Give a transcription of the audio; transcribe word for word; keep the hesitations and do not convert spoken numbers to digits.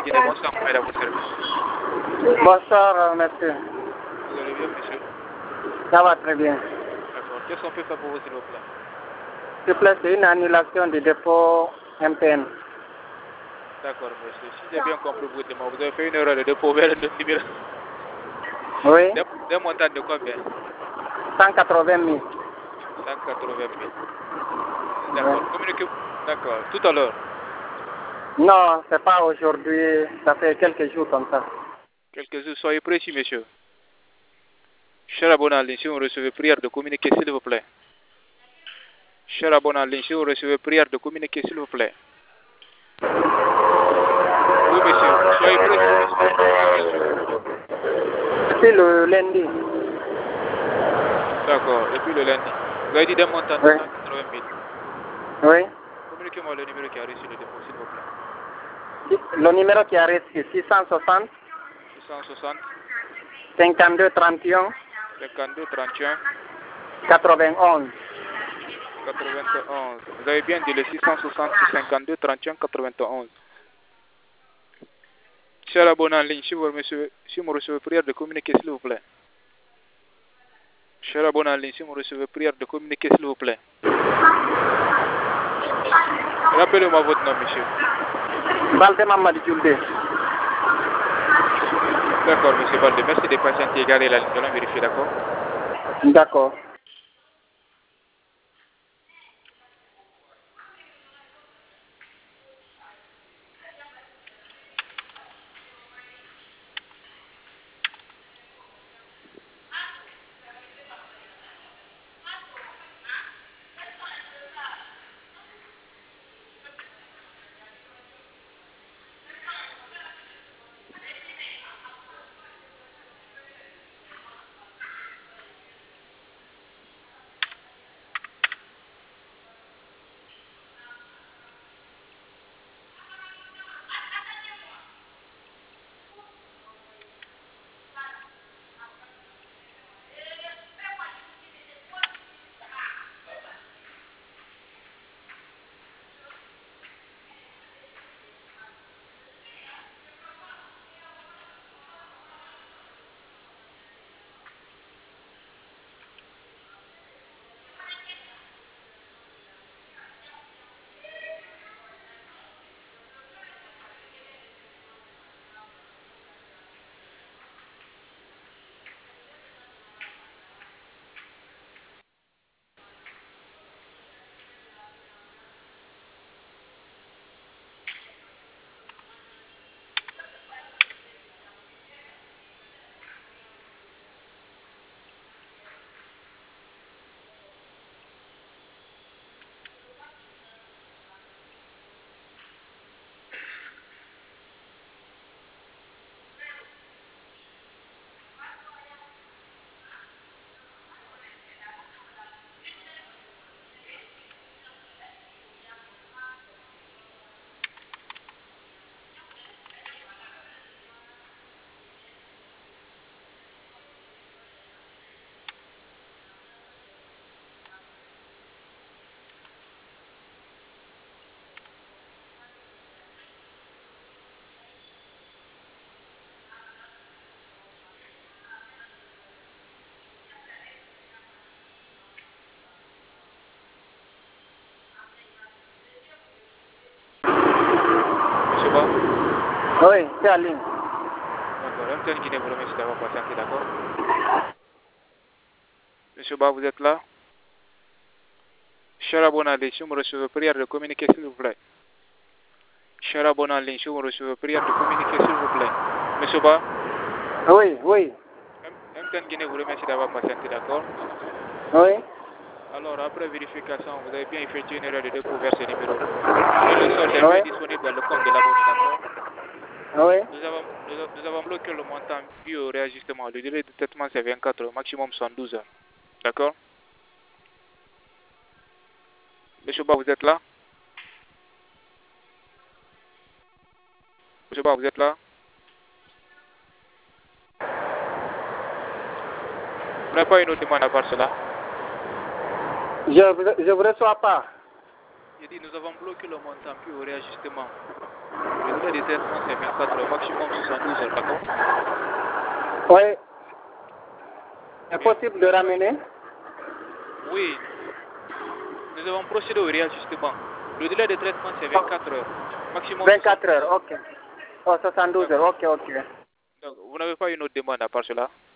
Guinée, bonsoir, à votre service. Bonsoir, monsieur. Vous allez bien, monsieur? Ça va très bien. D'accord. Qu'est-ce qu'on peut faire pour vous, s'il vous plaît? S'il vous plaît, c'est une annulation du dépôt M P N. D'accord, monsieur. Si j'ai bien compris votre demande, vous avez fait une erreur de dépôt vers le numéro. Oui. D'un montant de combien? cent quatre-vingt mille. cent quatre-vingt mille. D'accord. Communiquez. D'accord. Tout à l'heure. Non, c'est pas aujourd'hui. Ça fait quelques jours comme ça. Quelques jours. Soyez précis, monsieur. Cher abonné en ligne, si vous recevez prière de communiquer, s'il vous plaît. Cher abonné en ligne, si vous recevez prière de communiquer, s'il vous plaît. Oui, monsieur. Soyez précis, monsieur. Depuis le lundi. D'accord. Depuis le lundi. Vous avez dit d'un montant de Oui. cent quatre-vingt mille. Oui. Communiquez-moi le numéro qui a reçu le dépôt, s'il vous plaît. Le numéro qui a reçu six cent soixante, six cent soixante, cinquante-deux trente et un, cinquante-deux trente et un, quatre-vingt-onze. quatre-vingt-onze. Vous avez bien dit le six cent soixante, cinquante-deux trente et un, quatre-vingt-onze. Cher abonné en ligne, si vous recevez, si vous recevez prière de communiquer, s'il vous plaît. Cher abonné en ligne, si vous recevez prière de communiquer, s'il vous plaît. Rappelez-moi votre nom, monsieur. Balde Mamadou Djoulde. D'accord, monsieur Balde. Merci de patienter et garder la ligne. Nous allons vérifier, d'accord? D'accord. Monsieur Ba? Oui, c'est en ligne. D'accord. M T N Guinée vous remercie d'avoir patienté, d'accord? Monsieur Ba, vous êtes là? Cher abonné en ligne, si vous recevez prière de communiquer, s'il vous plaît. Cher abonné en ligne, si vous recevez prière de communiquer, s'il vous plaît. Monsieur Ba? Oui, oui. M T N Guinée vous remercie d'avoir patienté, d'accord? Oui. Alors, après vérification, vous avez bien effectué une erreur de dépôt vers ce numéro. Et le solde est bien disponible dans le compte de l'abonné, d'accord? Oui. Nous avons, nous, nous avons bloqué le montant dû au réajustement. Le délai de traitement, c'est vingt-quatre heures, maximum soixante-douze heures. D'accord? Monsieur Ba, vous êtes là? Monsieur Ba, vous êtes là? Vous n'avez pas une autre demande à part cela? Je ne vous reçois pas. J'ai dit, nous avons bloqué le montant puis au réajustement. Le délai de traitement, c'est vingt-quatre heures, maximum soixante-douze heures, d'accord? Oui. C'est possible de ramener? Oui. Nous avons procédé au réajustement. Le délai de traitement, c'est vingt-quatre heures. Maximum vingt-quatre heures, ok. Oh, soixante-douze heures, ok, ok. Donc, vous n'avez pas une autre demande à part cela?